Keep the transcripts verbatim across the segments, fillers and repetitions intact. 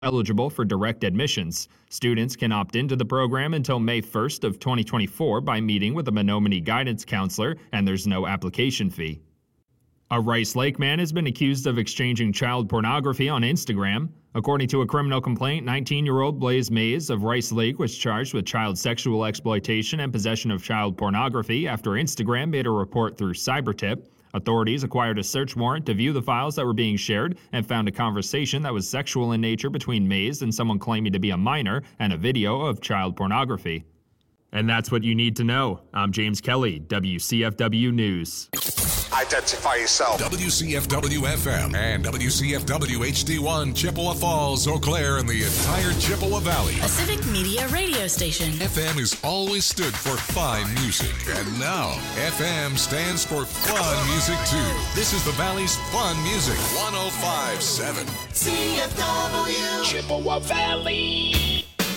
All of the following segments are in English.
eligible for direct admissions. Students can opt into the program until May first of twenty twenty-four by meeting with a Menominee guidance counselor, and there's no application fee. A Rice Lake man has been accused of exchanging child pornography on Instagram. According to a criminal complaint, nineteen-year-old Blaze Mays of Rice Lake was charged with child sexual exploitation and possession of child pornography after Instagram made a report through CyberTip. Authorities acquired a search warrant to view the files that were being shared and found a conversation that was sexual in nature between Mays and someone claiming to be a minor and a video of child pornography. And that's what you need to know. I'm James Kelly, W C F W News. Identify yourself. W C F W F M and W C F W H D one, Chippewa Falls, Eau Claire, and the entire Chippewa Valley. A Civic Media radio station. F M has always stood for fine music, and now F M stands for fun music too. This is the Valley's fun music. one oh five point seven C F W Chippewa Valley.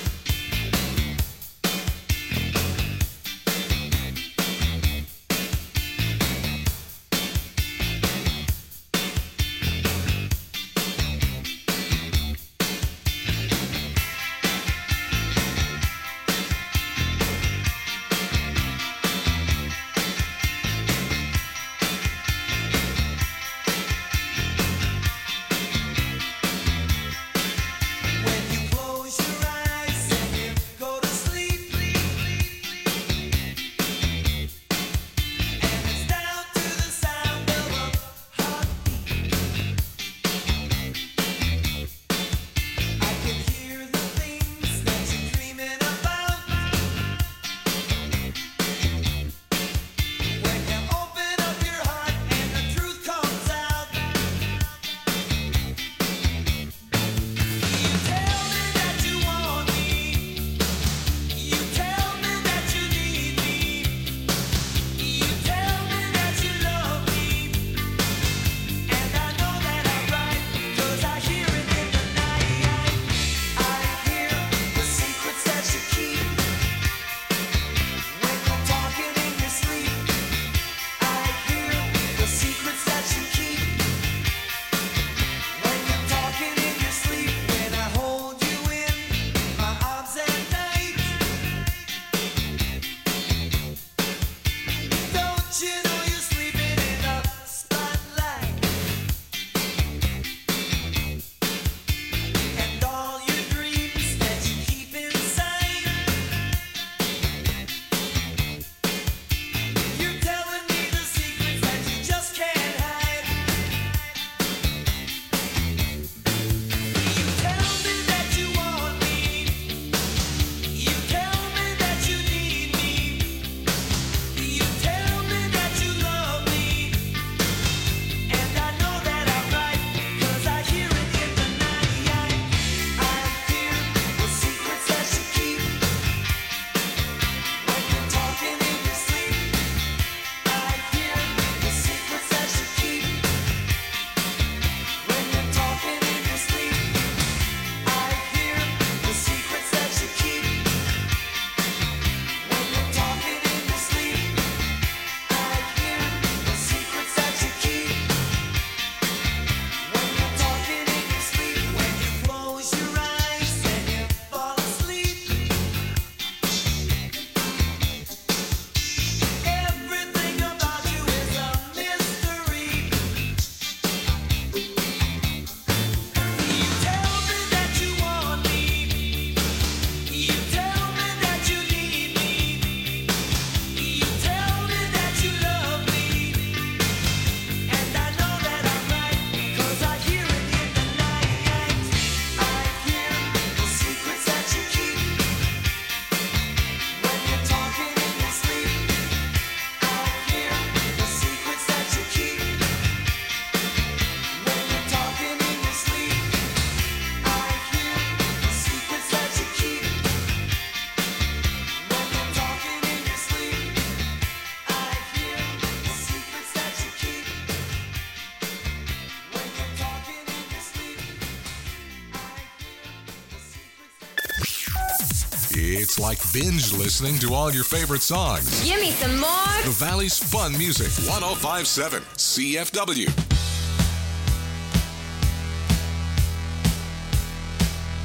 It's like binge listening to all your favorite songs. Give me some more. The Valley's fun music, one oh five point seven C F W.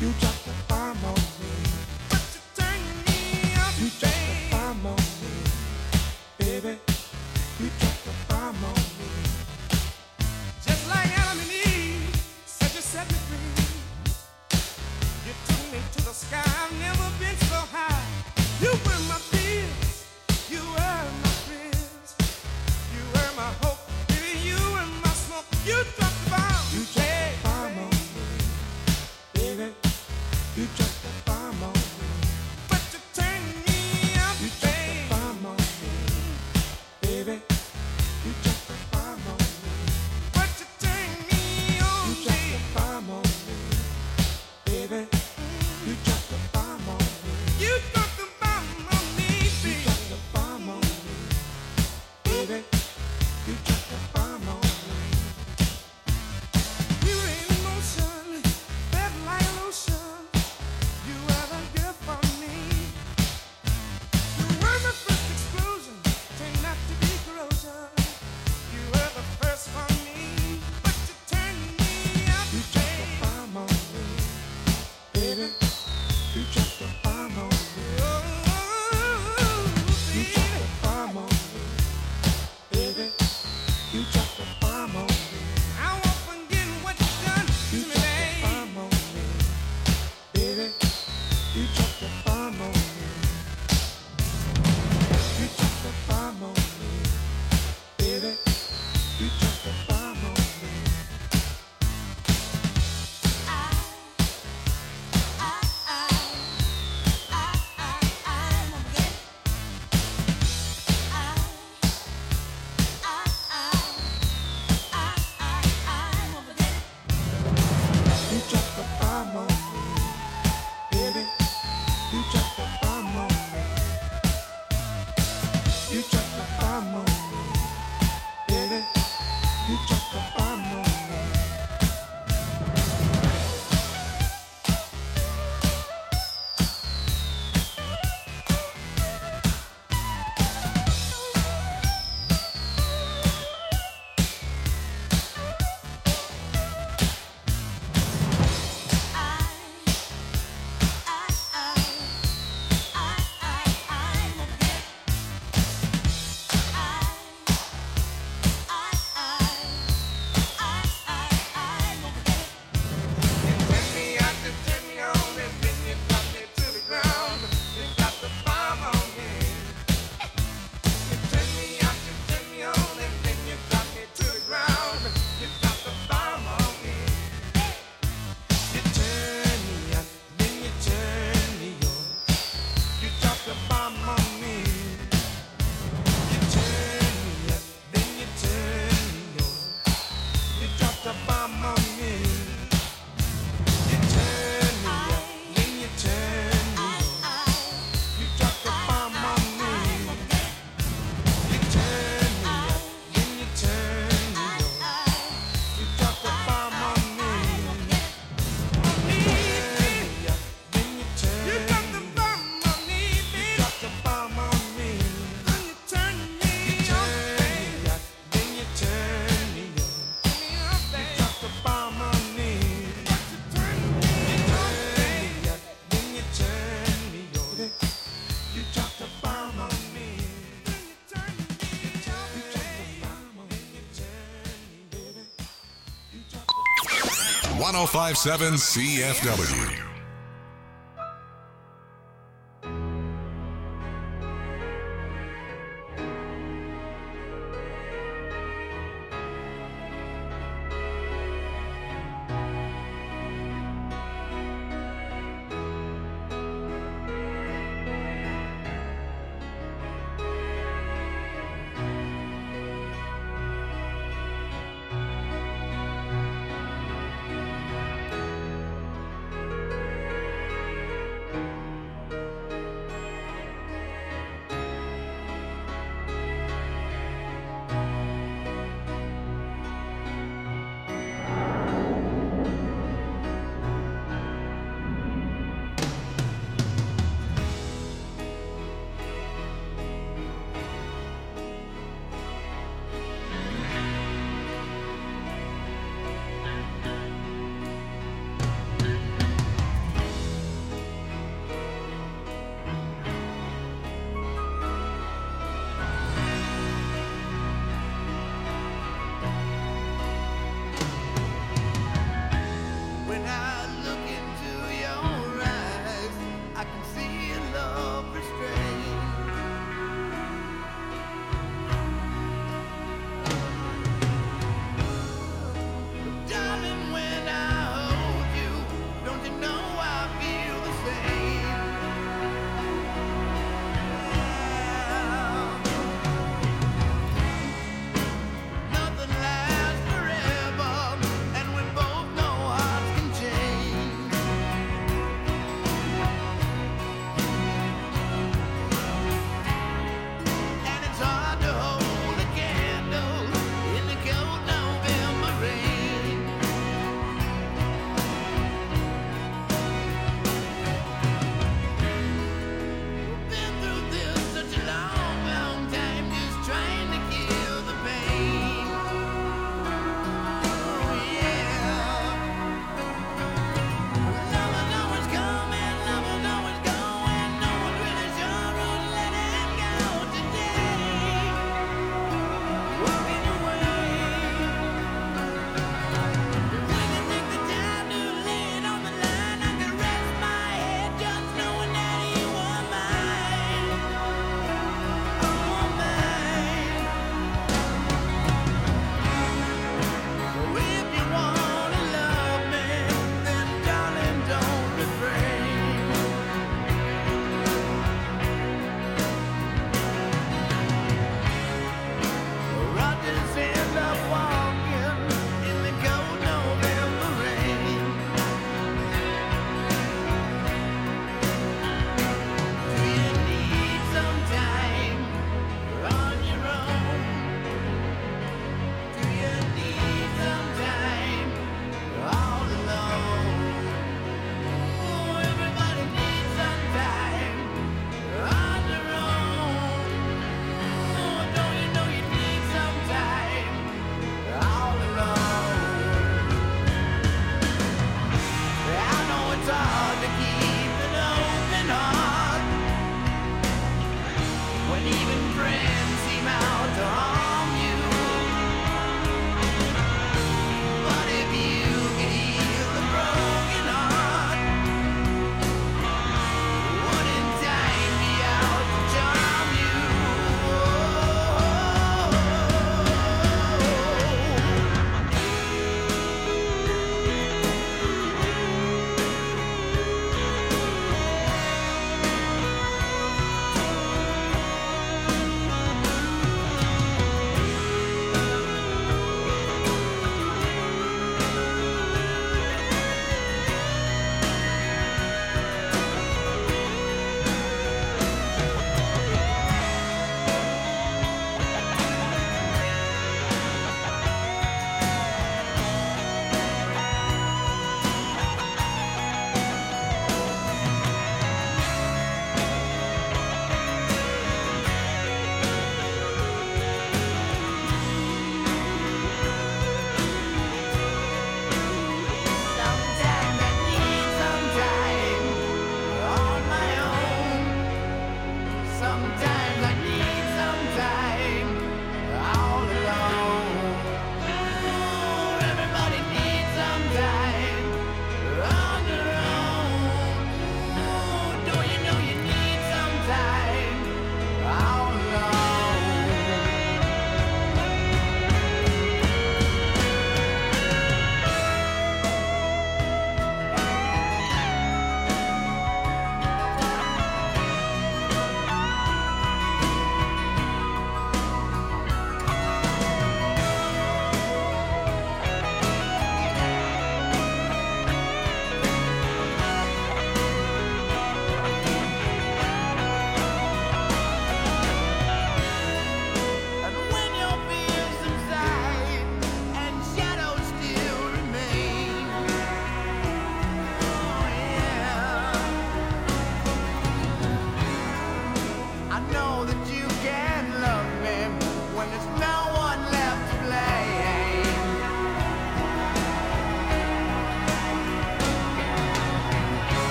one oh five point seven C F W.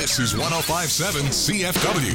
This is one oh five point seven C F W.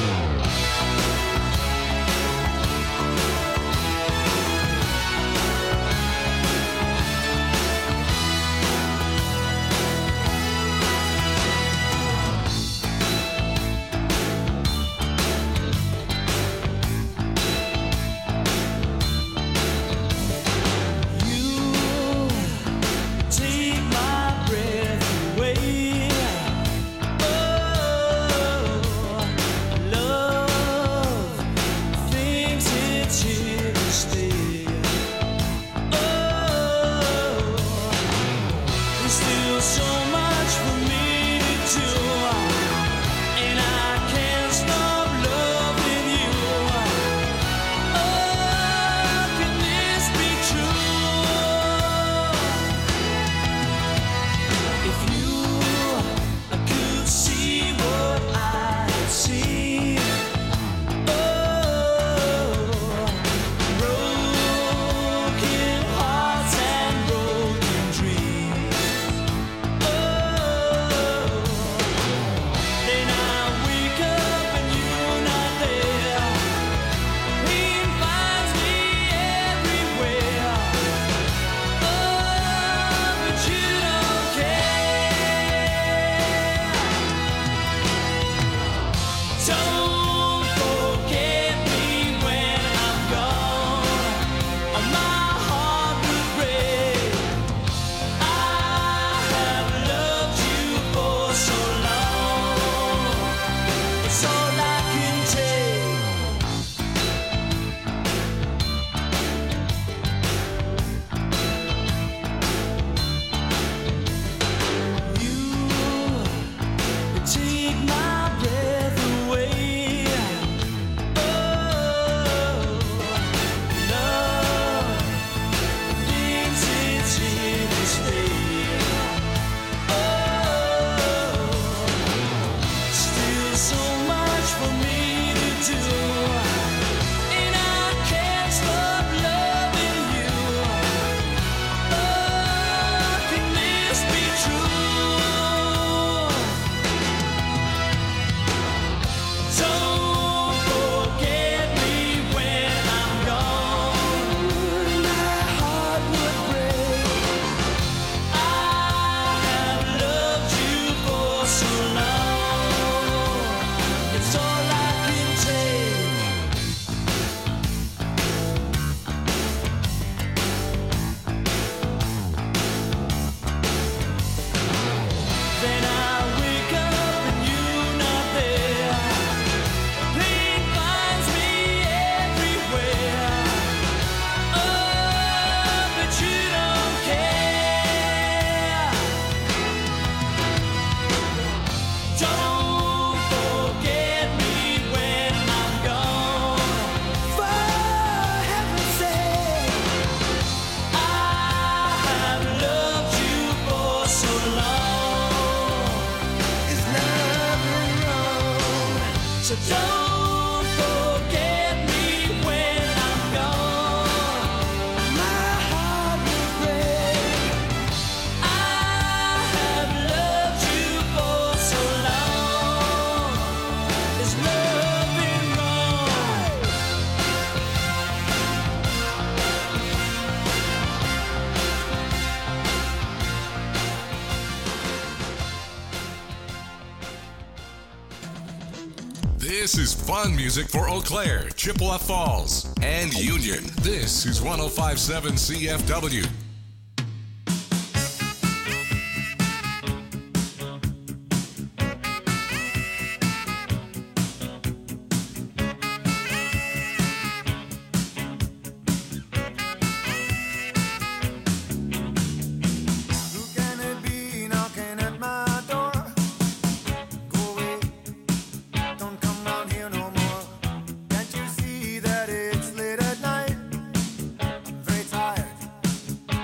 This is fun music for Eau Claire, Chippewa Falls, and Union. This is one oh five point seven C F W. That it's late at night, very tired.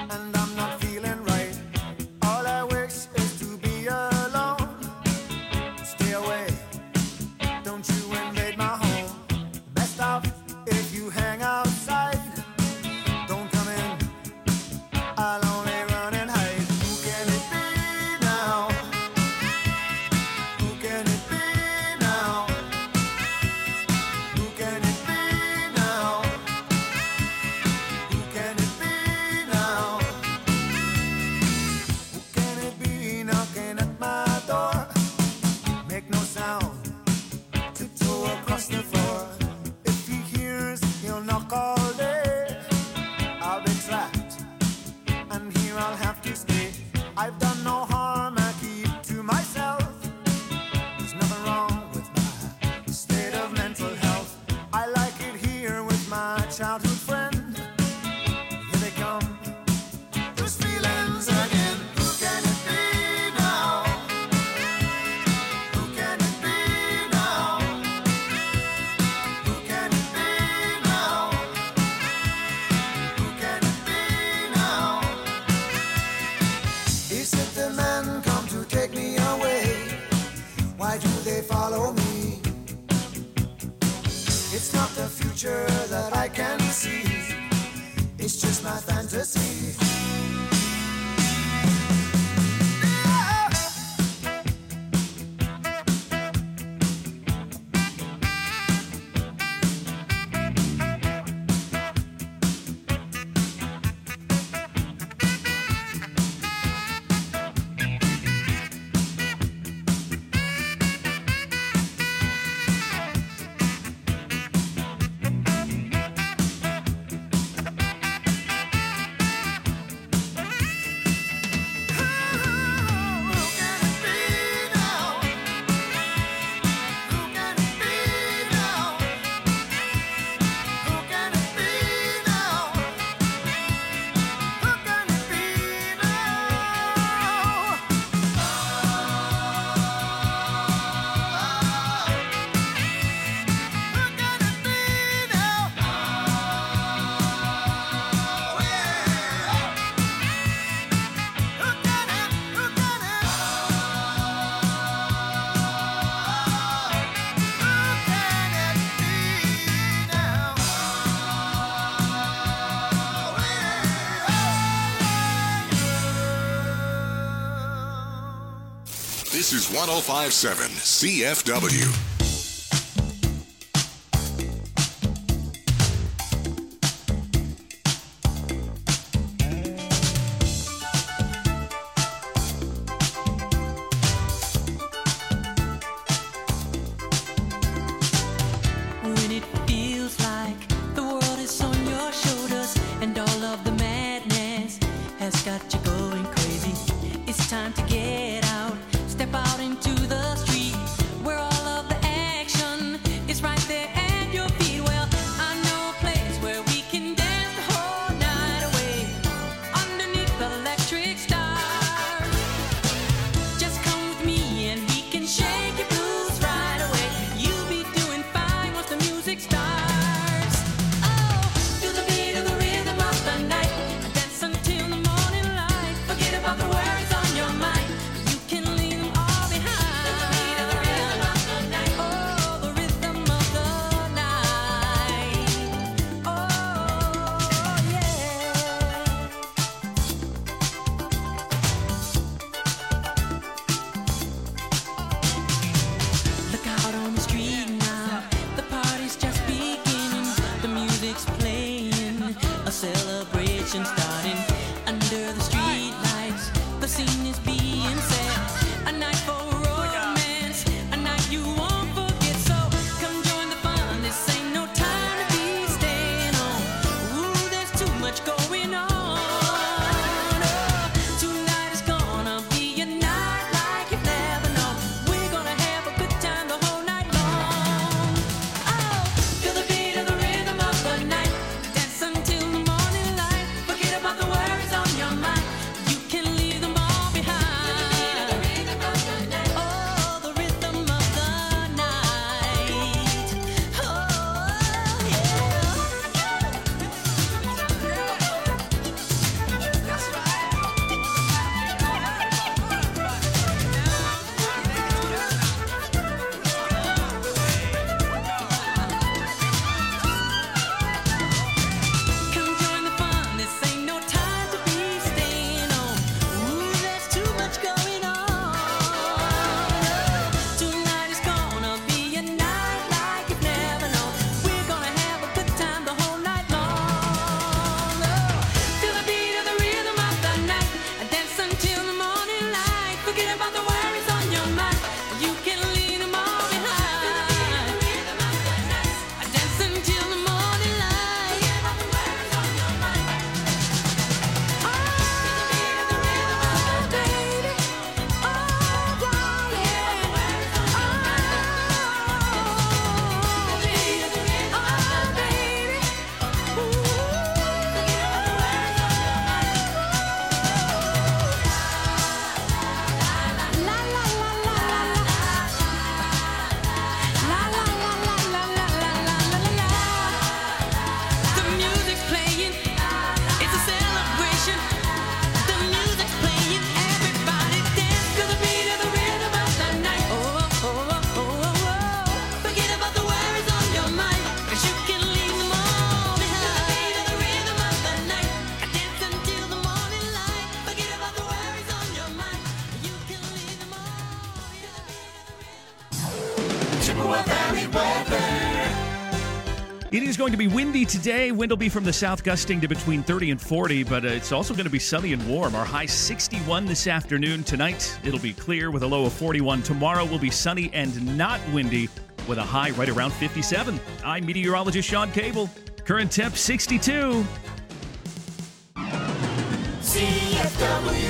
future that I can see. It's just my fantasy. This is one oh five point seven C F W. When it feels like the world is on your shoulders and all of the madness has got you going crazy, it's time to get out. Step out into the street where all of the Chippewa Valley weather. It is going to be windy today. Wind will be from the south gusting to between thirty and forty, but uh, it's also going to be sunny and warm. Our high sixty-one this afternoon. Tonight, it'll be clear with a low of forty-one. Tomorrow will be sunny and not windy with a high right around fifty-seven. I'm meteorologist Sean Cable. Current temp sixty-two. C F W.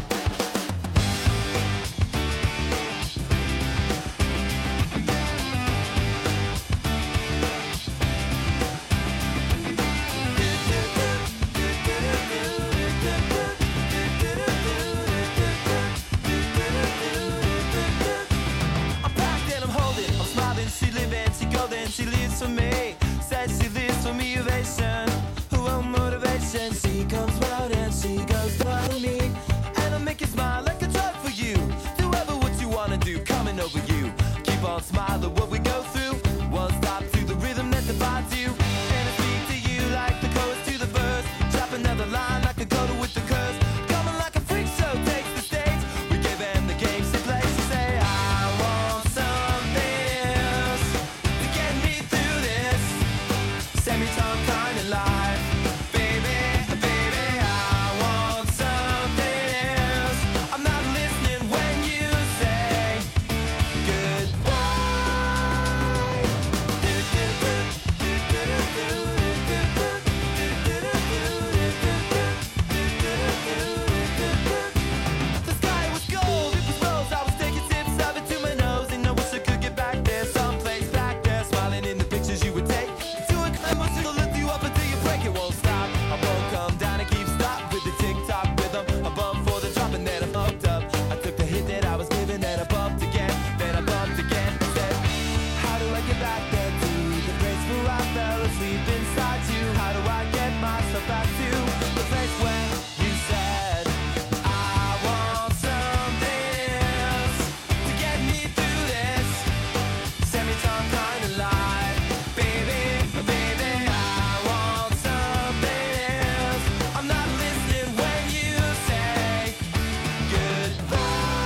She lives for me, says she lives for me, ovation. Who will motivation? She comes round and she goes down to me. And I'll make you smile like a drug for you. Do ever what you wanna do, coming over you. Keep on smiling what we go through. One stop to the rhythm that divides you. And I speak to you like the chorus to the verse. Drop another line like a coda with the curse. Coming like a freak show takes the stage. We give them the game she plays. She say, I want something else to get me through this semi-tongue kind of life. Baby, baby, I want something else. I'm not listening when you say goodbye. The sky was gold, it was rose. I was taking sips of it to my nose, and I wish I could get back there, someplace back there, smiling in the pictures you would take. To a climb, it'll lift you up until you break. It won't stop. I won't come down and keep stop with the tick-tock rhythm. Above for the drop, and then I bumped up. I took the hit that I was given, and I bumped again. Then I bumped again. Said, how do I get back there to the place where I fell asleep inside you? How do I get myself back to the place where you said I want something else to get me through this semi-tongue kind of life? Baby, baby, I want something else. I'm not listening when you say goodbye.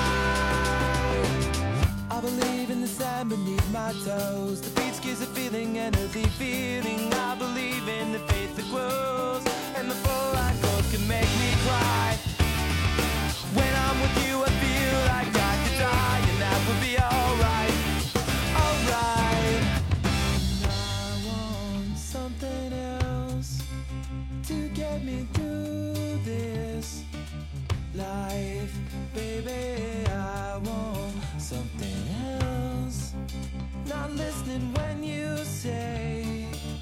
I believe in the sand beneath my toes. The beach gives a feeling, an earthy feeling. I believe in the faith that grows, and the full light goes can make me cry. When I'm with you, I feel like I could die, and that would be alright, alright. And I want something else to get me through this life, baby. I want something else. Not listening when you say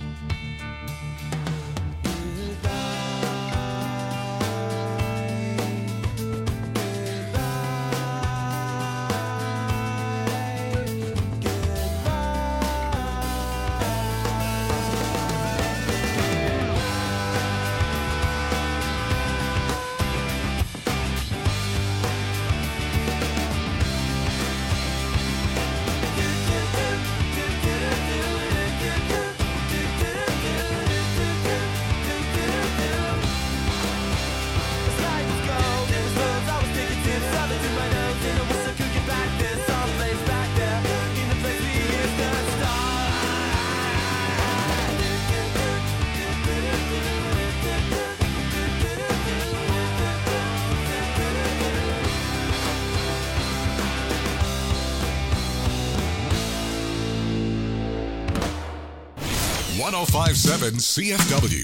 one oh five point seven C F W.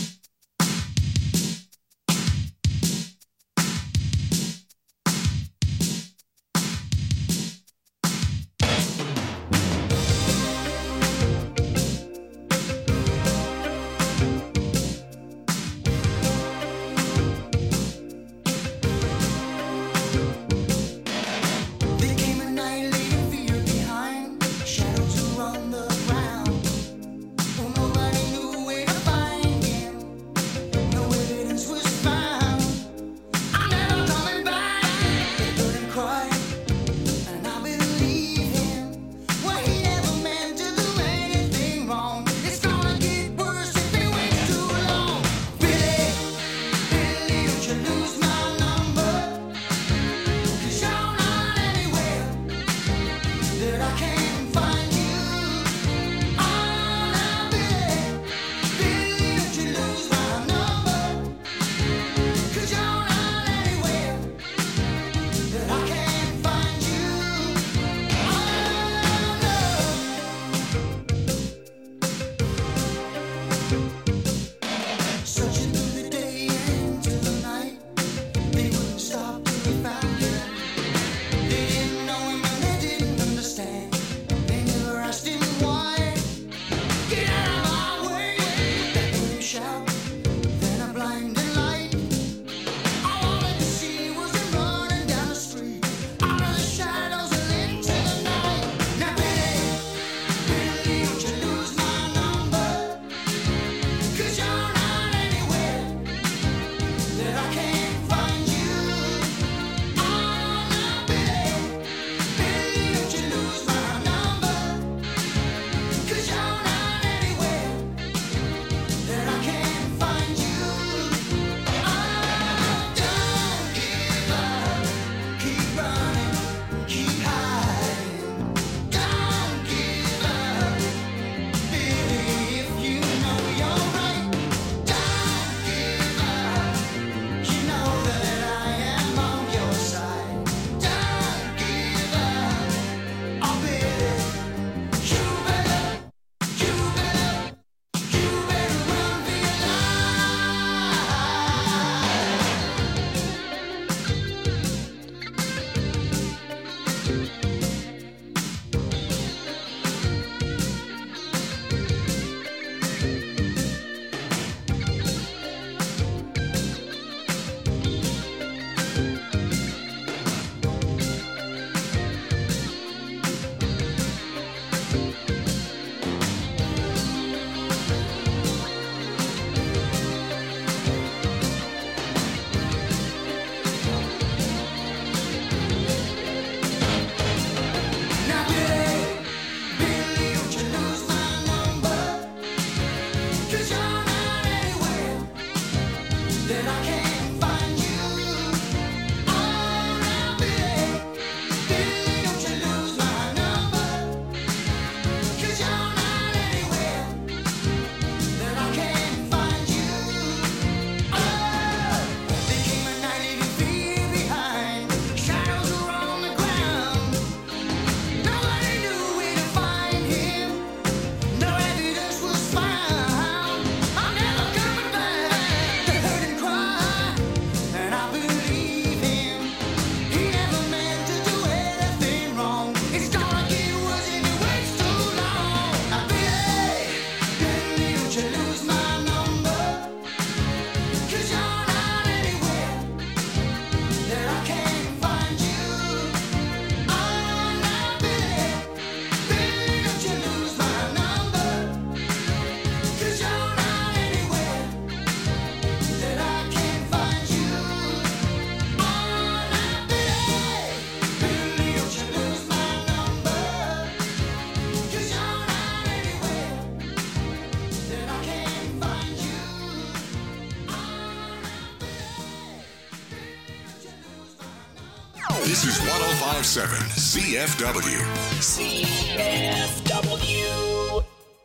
There came a night leaving fear behind, shadows around the ground. Oh, nobody knew where to find it. This is one oh five point seven C F W. C F W.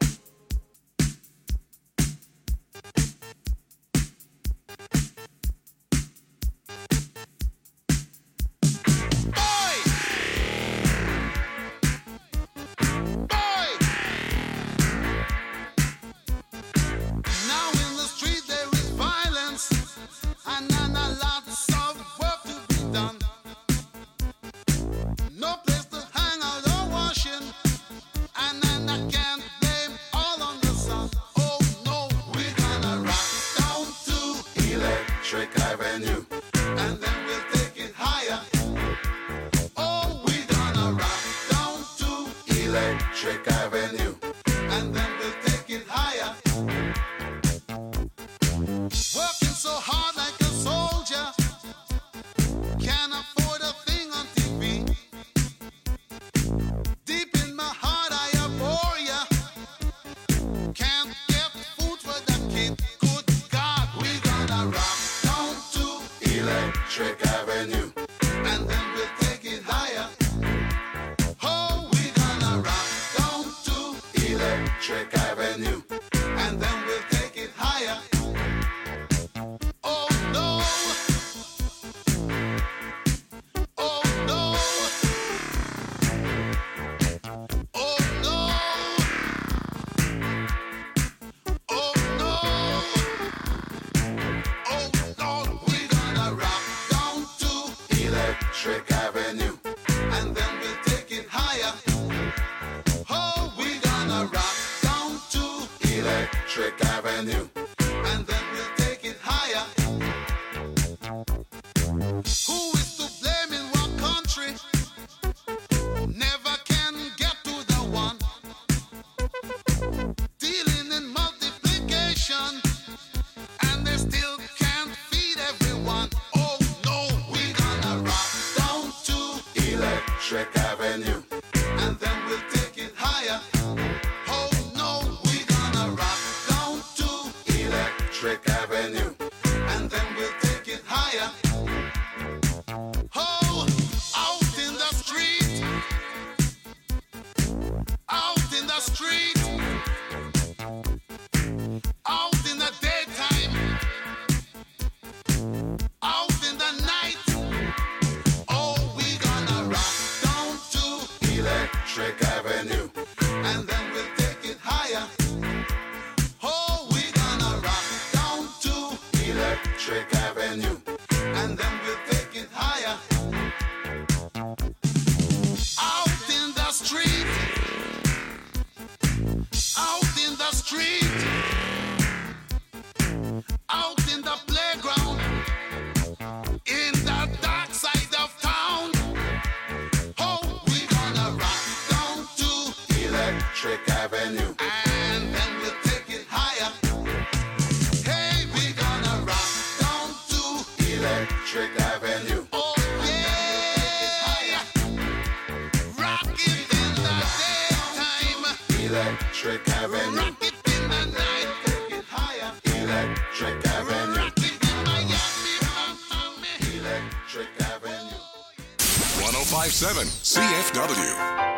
one oh five point seven C F W.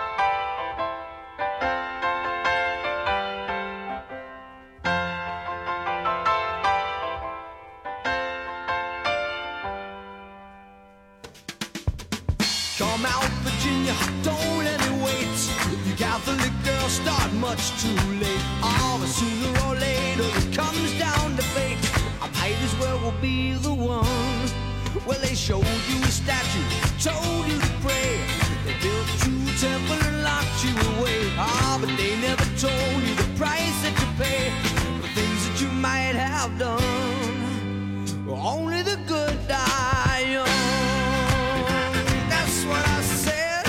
Come out, Virginia, don't let it wait. Catholic girls start much too late. Oh, but sooner or later it comes down to fate. I might as well will be the one. Well, they showed you a statue, told you to pray. They built you a temple and locked you away. Ah, but they never told you the price that you pay for things that you might have done. Only the good die young. That's what I said.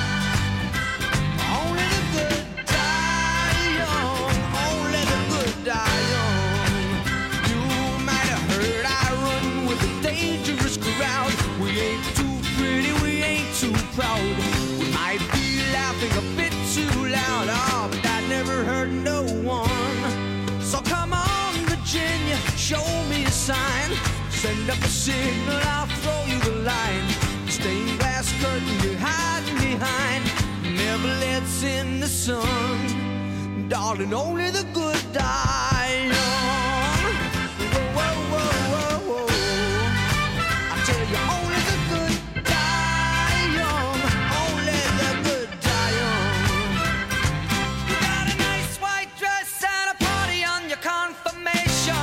Only the good die young. Only the good die young. You might have heard I run with a dangerous crowd. We ain't too pretty, we ain't too proud. We might be laughing a bit too loud. Oh, but I never hurt no one. So come on, Virginia, show me a sign. Send up a signal, I'll throw you the line. Stay dance in the sun. Darling, only the good die young. Whoa, whoa, whoa, whoa, whoa. I tell you, only the good die young. Only the good die young. You got a nice white dress and a party on your confirmation.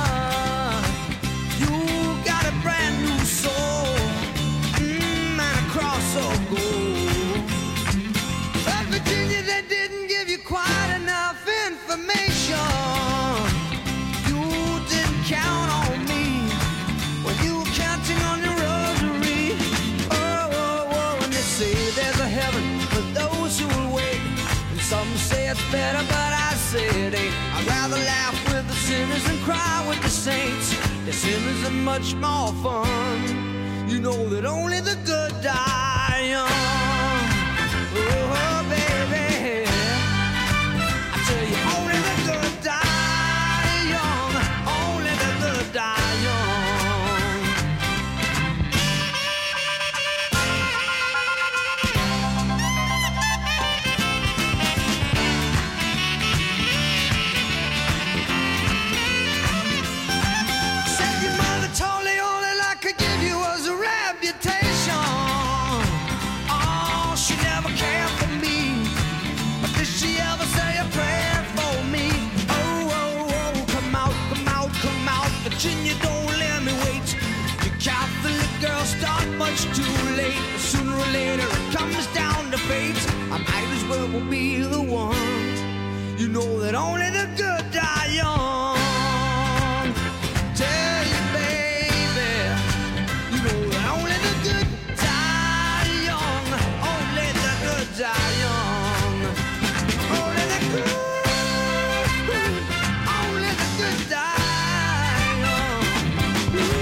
You got a brand new soul, mm, and a cross of gold. But Virginia, they didn't give you quite enough information. You didn't count on me when you were counting on your rosary. Oh, oh, oh, and they say there's a heaven for those who will wait. And some say it's better, but I say it ain't. I'd rather laugh with the sinners and cry with the saints. The sinners are much more fun. You know that only the good die young. Oh, baby, I tell you, only the good die young. Only the good die young. Said your mother told me all that I could give you was a reputation. Oh, she never cared for me. But did she ever say a prayer for me? Oh, oh, oh, come out, come out, come out. Virginia, don't let me wait. You Catholic girls start much too late. Sooner or later it comes down to fate. I might as well be the one. You know that only the good die young. Tell you, baby, you know that only the good die young. Only the good die young. Only the good, only the good die young.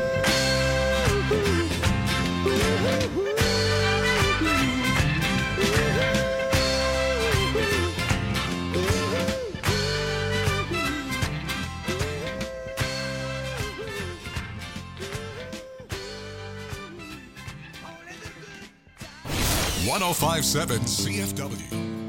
one oh five point seven C F W.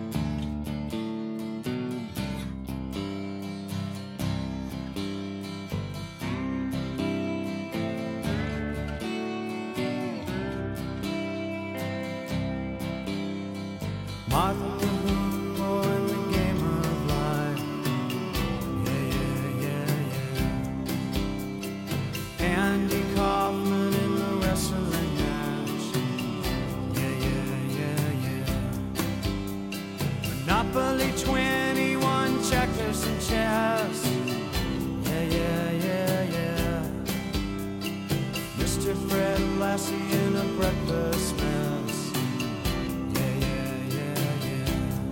Martin Luther in the game of life. Yeah, yeah, yeah, yeah. Andy Kaufman in the wrestling match. Yeah, yeah, yeah, yeah. Monopoly twenty-one, checkers and chess. Yeah, yeah, yeah, yeah. Mister Fred Lassie in a breakfast mess. Yeah, yeah, yeah, yeah.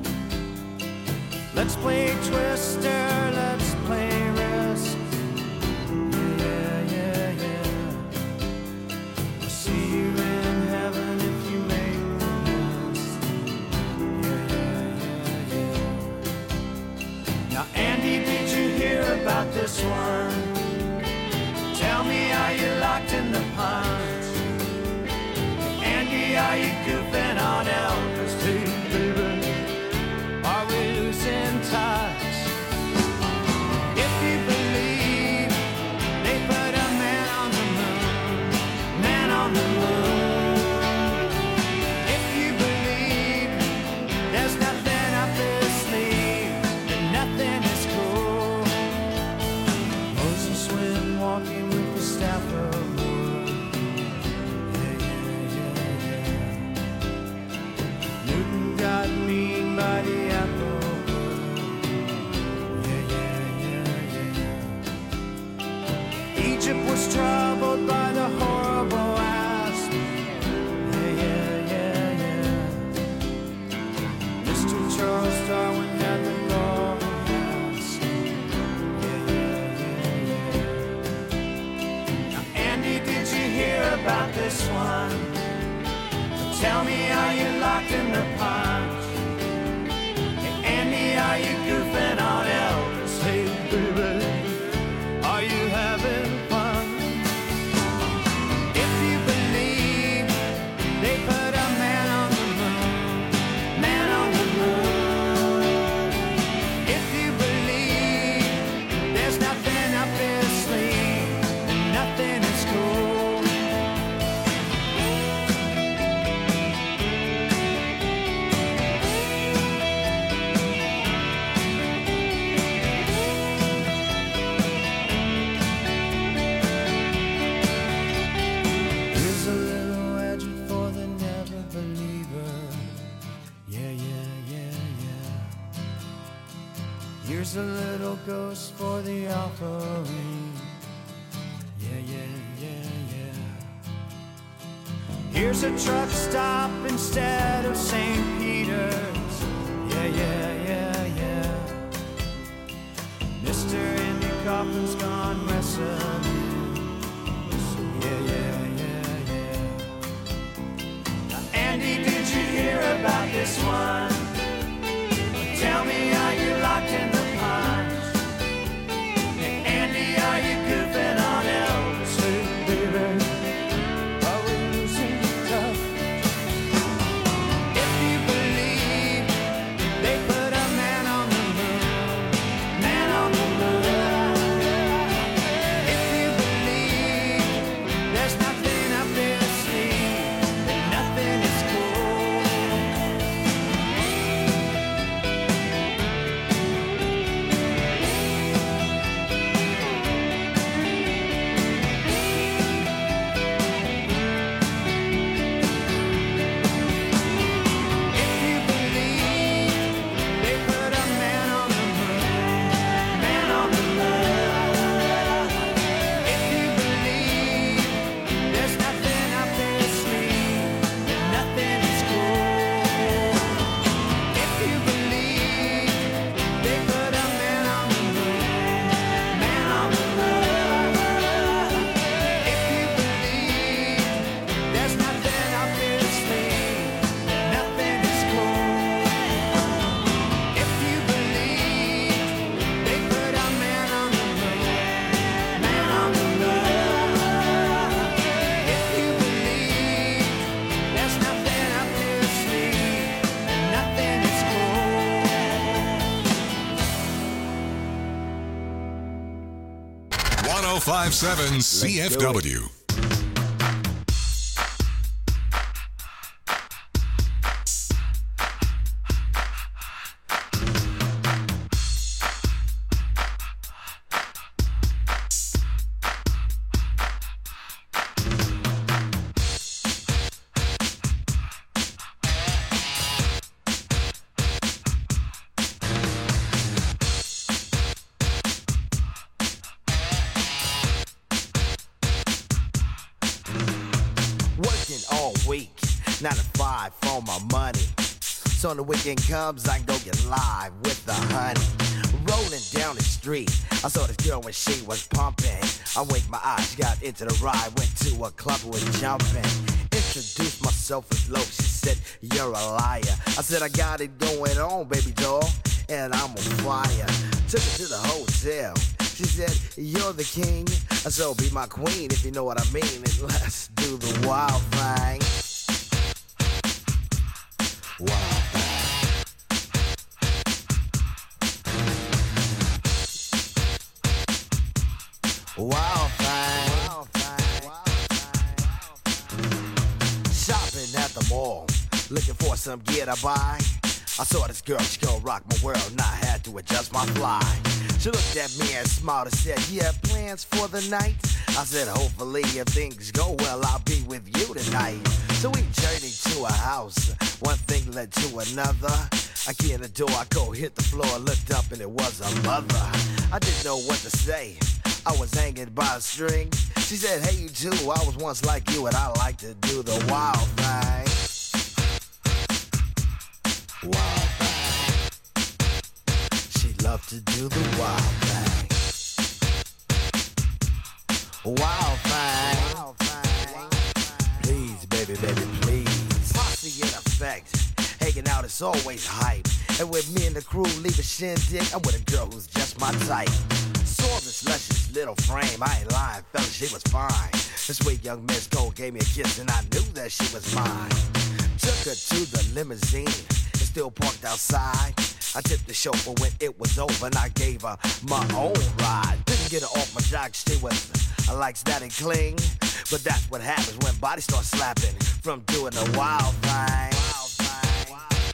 Let's play Twister, let's play Risk. Yeah, yeah, yeah. I'll see you in heaven if you make the list. Yeah, yeah, yeah, yeah. Now, Andy, did you hear about this one? Tell me, are you locked in the punch? Andy, are you goofing on Elvis too, baby? Are we losing touch? If you believe they put a man on the moon, man on the moon. If you believe there's nothing up his sleeve, then nothing is cool. Moses went walking with the staff of wood. Yeah, yeah, yeah, yeah. Here's a little ghost for the offering. Yeah, yeah, yeah, yeah. Here's a truck stop instead of Saint Peter's. Yeah, yeah, yeah, yeah. Mister Andy Kaufman's gone wrestling. Yeah, yeah, yeah, yeah. Now, Andy, did you hear about this one? Tell me, are you locked in the pines? Hey, Andy, are you goofing on Elvis? Hey, baby, are we losing tough? If you believe they put a man on the moon, man on the moon. If you believe there's nothing up their sleeve, then nothing is cool. If you believe they put a man on the moon, man on the moon. If you believe there's nothing up their sleeve, then nothing is cool. If you believe they put a man on the moon, man on the moon. If you believe there's nothing up their sleeve, then nothing is cool. If you believe they put a man on the moon, man on the moon. If you believe there's nothing up their sleeve, then nothing is cool. one oh five point seven C F W. Working all week, nine to five for my money. So when the weekend comes, I can go get live with the honey. Rolling down the street, I saw this girl when she was pumping. I winked my eyes, got into the ride, went to a club, was jumping. Introduced myself as low, she said, you're a liar. I said, I got it going on, baby doll, and I'm on fire. Took her to the hotel. She said, you're the king, so be my queen if you know what I mean. And let's do the wild thing. Wild thing. Wild thing. Wild thing. Shopping at the mall, looking for some gear to buy. I saw this girl, she gon' rock my world, and I had to adjust my fly. She looked at me and smiled and said, you have plans for the night? I said, hopefully if things go well, I'll be with you tonight. So we journeyed to a house, one thing led to another. I key in the door, I go hit the floor, looked up and it was a mother. I didn't know what to say, I was hanging by a string. She said, hey you too, I was once like you and I like to do the wild thing. Wild thing. She loved to do the wild thing. Wild thing. Wild thing. Please, baby, baby, please. Posse in effect. Hanging out is always hype. And with me and the crew leave a shindig, I'm with a girl who's just my type. Saw this luscious little frame, I ain't lying, fella, she was fine. This sweet young Miss Gold gave me a kiss and I knew that she was mine. Took her to the limousine, it's still parked outside. I tipped the chauffeur when it was over and I gave her my own ride. Didn't get her off my jock, she was, I likes that and cling. But that's what happens when bodies start slapping from doing the wild thing. Wild thing.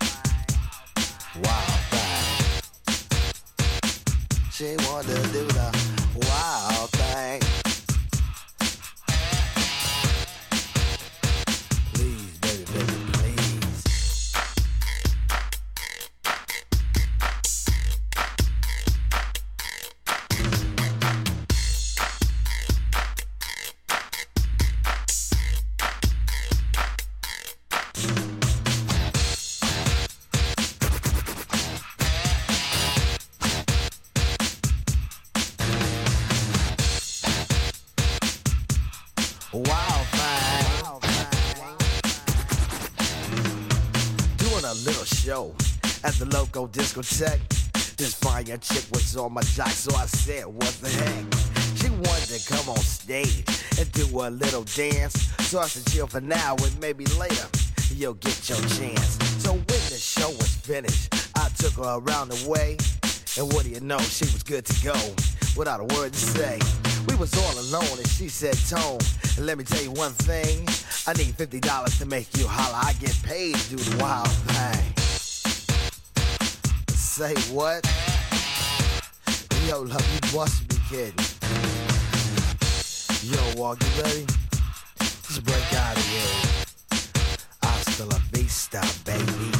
Wild thing. She wanted to do the wild thing. Please, baby, baby, please. show at the local discotheque. This fine young chick was on my jock, so I said, what the heck? She wanted to come on stage and do a little dance. So I said, chill for now and maybe later you'll get your chance. So when the show was finished, I took her around the way. And what do you know, she was good to go without a word to say. We was all alone and she said, Tone, let me tell you one thing. I need fifty dollars to make you holler. I get paid to do the wild thing. Say what? Yo, love, you must be kidding. Yo, Walk, you ready? Just break out of here. Hasta la vista, baby.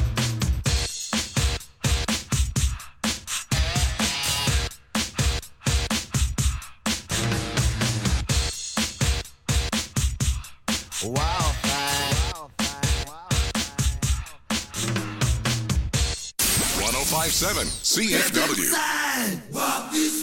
Wow, fine. one oh five point seven C F W. Walk this